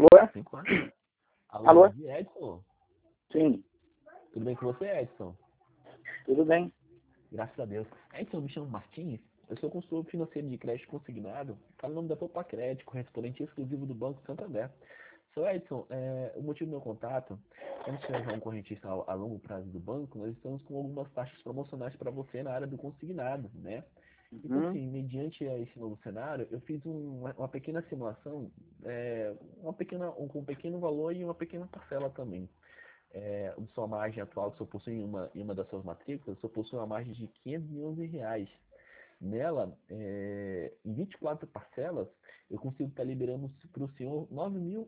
Alô? 5 anos. Alô, bom Alô? dia, Edson. Sim, Tudo bem com você, Edson? tudo bem. Graças a Deus. Edson, eu me chamo Martins. Eu sou consultor financeiro de crédito consignado. Está no nome da Poupa Crédito, correspondente exclusivo do Banco Santander. Seu Edson, o motivo do meu contato, como você é um correntista a longo prazo do banco, nós estamos com algumas taxas promocionais para você na área do consignado, né? Então, Uhum. assim, mediante a esse novo cenário, eu fiz uma pequena simulação, com um pequeno valor e uma pequena parcela também. Sua margem atual que o senhor possui em uma das suas matrículas, o senhor possui uma margem de R$ 511. Nela, em 24 parcelas, eu consigo estar liberando para o senhor R$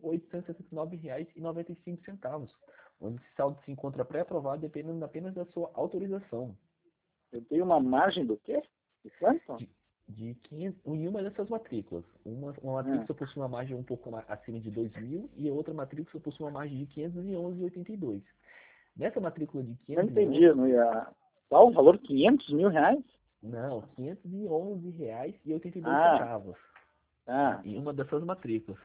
9.879,95, onde esse saldo se encontra pré-aprovado dependendo apenas da sua autorização. Eu tenho uma margem do quê? De quanto? De 500, em uma dessas matrículas. Uma Ah, matrícula possui uma margem um pouco acima de 2.000 e a outra matrícula possui uma margem de 511,82. Nessa matrícula de não 511, entendi. Não ia... Qual o valor? R$ 500.000? não, R$ 511,82, Ah, tá? tá. Em uma dessas matrículas.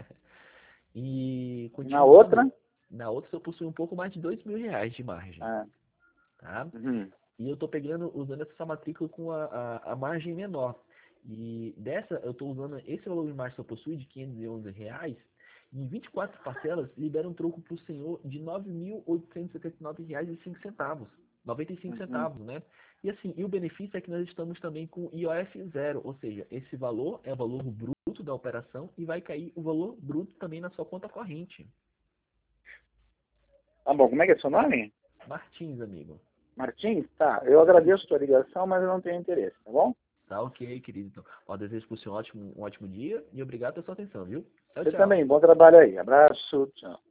E E na outra? continuando, na outra eu possui um pouco mais de R$ 2.000 de margem, Ah, tá? uhum. E eu estou usando essa matrícula com a margem menor. E dessa, eu estou usando esse valor de margem que eu possuo de R$ 511, e em 24 parcelas, libera um troco para o senhor de R$ 9.879,05. 95 Uhum. centavos, né? E assim, e o benefício é que nós estamos também com IOF zero, ou seja, esse valor é o valor bruto da operação e vai cair o valor bruto também na sua conta corrente. Tá bom, como é que é seu nome? Martins, amigo. Martins? Tá, eu agradeço a sua ligação, mas eu não tenho interesse, tá bom? Tá ok, querido. Então, ó, desejo para o senhor um ótimo dia e obrigado pela sua atenção, viu? Tchau, Você tchau. também, bom trabalho aí. Abraço, tchau.